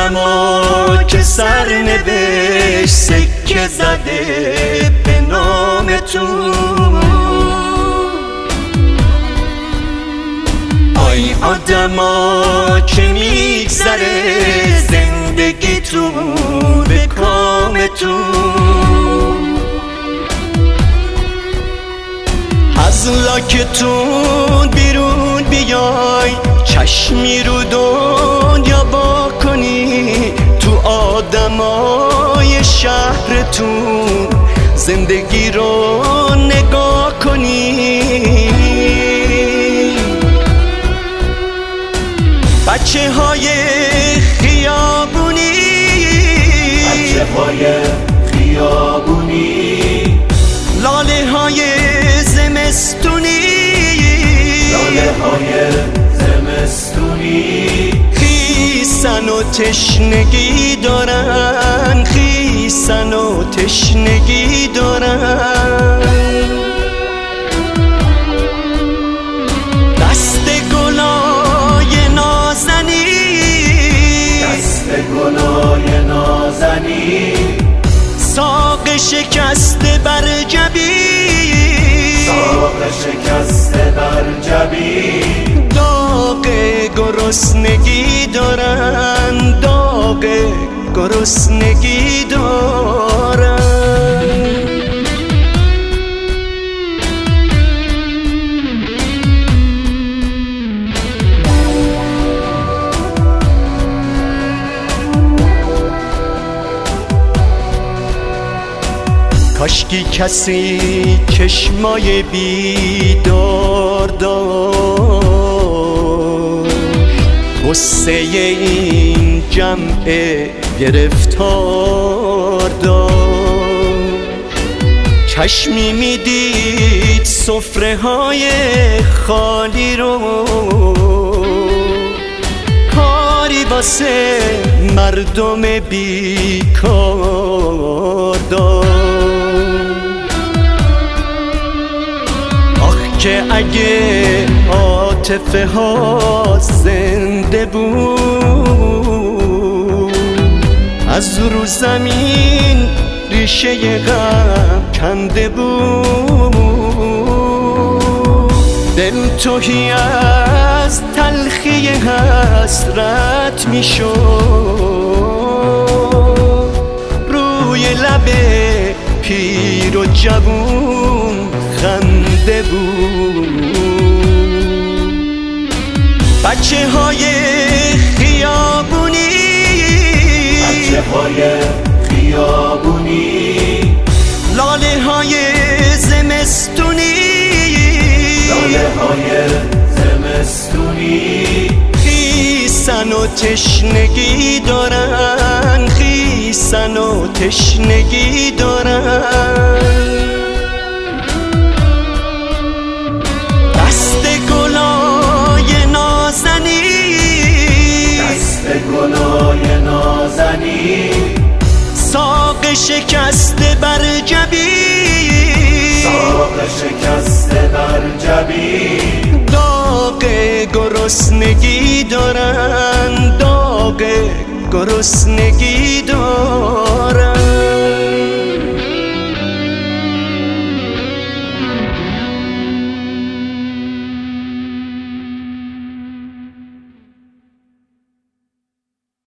آدما که سرنوشت سکه زده به نامتون. آی آدما که میگذره زندگیتون به کامتون. از لاکتون بیرون بیای، چشمی رو دنیا با کنی، تو آدمای شهرتون زندگی رو نگاه کنی. بچه های خیابونی، بچه های خیابونی، لاله های زمستونی، لاله های زمستونی، خیسن و تشنگی دارن، خیسن و تشنگی دارن. دست گلای نازنی، دست گلای نازنی، ساق شکسته بر جبی، ساق شکسته بر جبی، داغ گرسنگی دارن، داغ گرسنگی دارن. کاشکی کسی چشمای بیدار داشت، غصه این جمع گرفتار داشت. چشمی میدید سفره های خالی رو، کاری واسه مردم بیکار داشت. که اگه عاطفه ها زنده بود، از رو زمین ریشه غم کنده بود. دل تهی از تلخی حسرت میشد، روی لب پیر و جوون خنده بود. بچه های خیابونی، بچه های خیابونی، لاله های زمستونی، لاله های زمستونی، خیسن و تشنگی دارن، خیسن و تشنگی دارن. دست گلای نازنی، دست گلای نازنی، ساق شکسته بر جبی، ساق شکسته بر جبی، داغ گرسنگی دارن، داغ گرسنگی دارن.